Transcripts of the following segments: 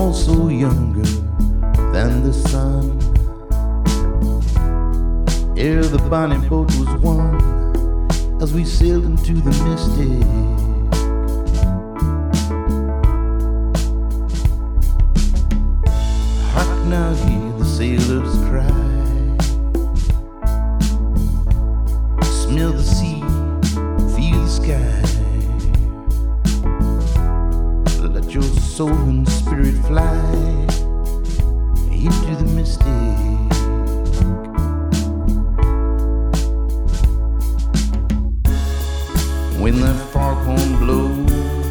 also younger than the sun. Ere the bonnie boat was won, as we sailed into the mystic. Hark now, hear the sailors cry. Smell the sea, feel the sky. Let your soul and spirit fly into the mystic. When that foghorn blows,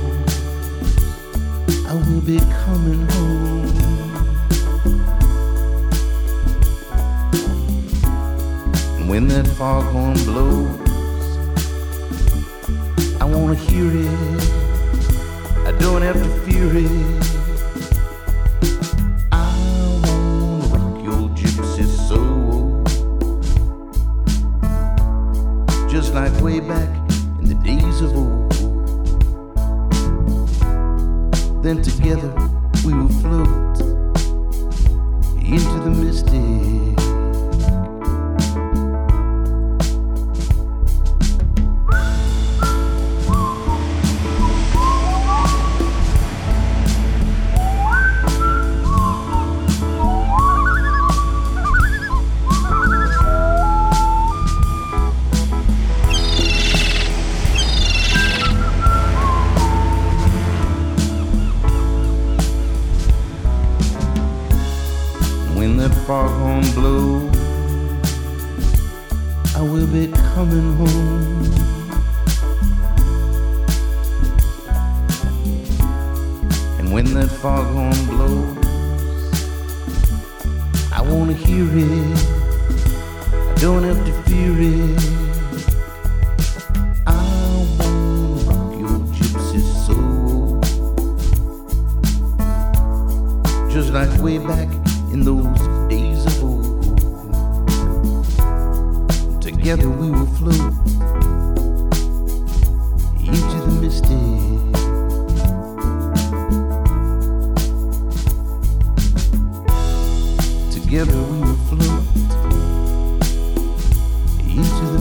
I will be coming home. And when that foghorn blows, I wanna hear it, I don't have to fear it. I wanna rock your gypsy soul, just like way back in the days of old. Then together we will float into the mystic. When that foghorn blows, I will be coming home. And when that foghorn blows, I wanna hear it, I don't have to fear it. I wanna rock your gypsy soul, just like way back in those days of old. Together we will float into the mystic. Together we will float into the